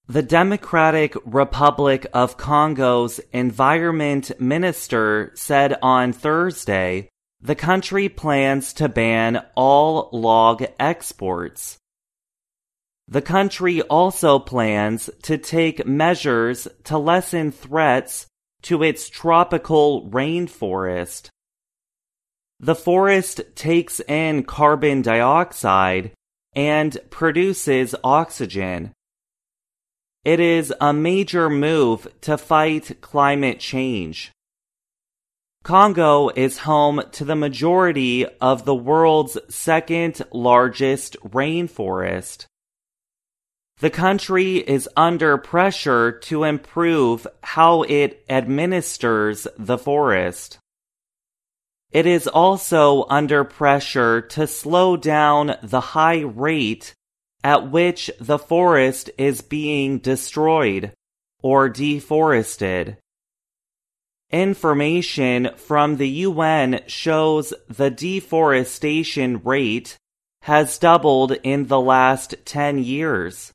The Democratic Republic of Congo's Environment Minister said on Thursday the country plans to ban all log exports. The country also plans to take measures to lessen threats to its tropical rainforest. The forest takes in carbon dioxide and produces oxygen. It is a major move to fight climate change. Congo is home to the majority of the world's second largest rainforest. The country is under pressure to improve how it administers the forest. It is also under pressure to slow down the high rate at which the forest is being destroyed or deforested. Information from the UN shows the deforestation rate has doubled in the last 10 years.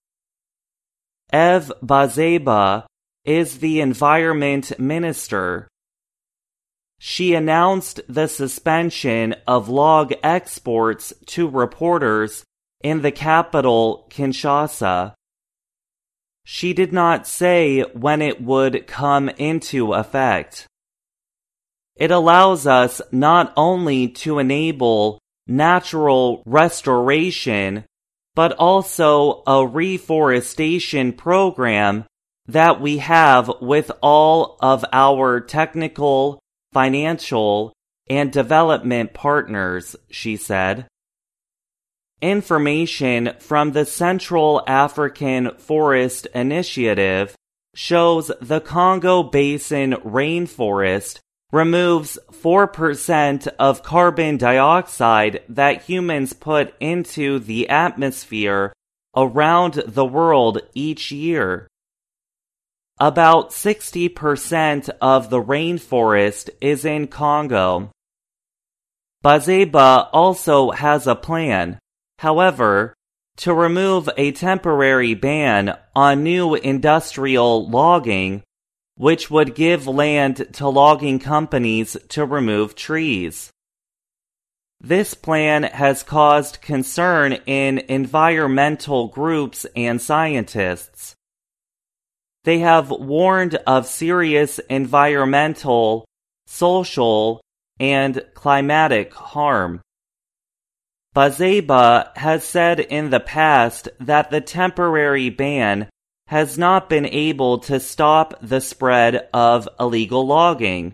Eve Bazeba is the environment minister. She announced the suspension of log exports to reporters in the capital, Kinshasa. She did not say when it would come into effect. It allows us not only to enable natural restoration, but also a reforestation program that we have with all of our technical, financial, and development partners, she said. Information from the Central African Forest Initiative shows the Congo Basin rainforest removes 4% of carbon dioxide that humans put into the atmosphere around the world each year. About 60% of the rainforest is in Congo. Bazeba also has a plan, however, to remove a temporary ban on new industrial logging, which would give land to logging companies to remove trees. This plan has caused concern in environmental groups and scientists. They have warned of serious environmental, social, and climatic harm. Bazeba has said in the past that the temporary ban has not been able to stop the spread of illegal logging.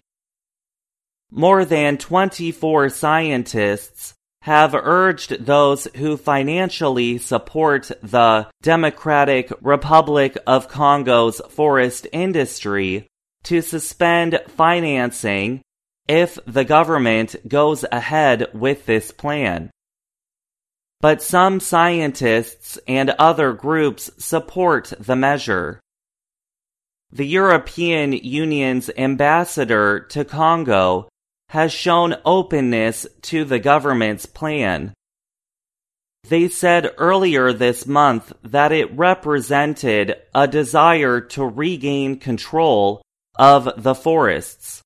More than 24 scientists have urged those who financially support the Democratic Republic of Congo's forest industry to suspend financing if the government goes ahead with this plan. But some scientists and other groups support the measure. The European Union's ambassador to Congo has shown openness to the government's plan. They said earlier this month that it represented a desire to regain control of the forests.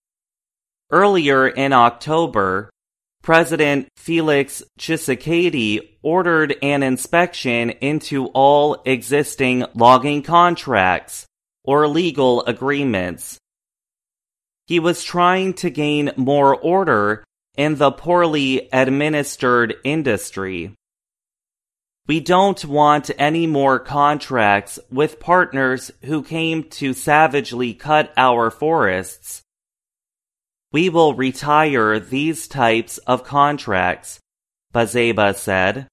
Earlier in October, President Felix Tshisekedi ordered an inspection into all existing logging contracts or legal agreements. He was trying to gain more order in the poorly administered industry. We don't want any more contracts with partners who came to savagely cut our forests. We will retire these types of contracts, Bazeba said.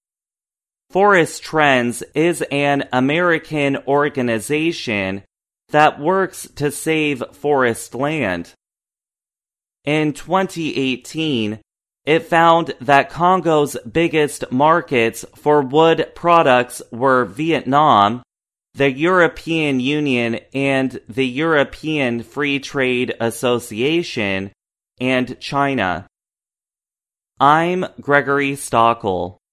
Forest Trends is an American organization that works to save forest land. In 2018, it found that Congo's biggest markets for wood products were Vietnam, the European Union and the European Free Trade Association, and China. I'm Gregory Stockel.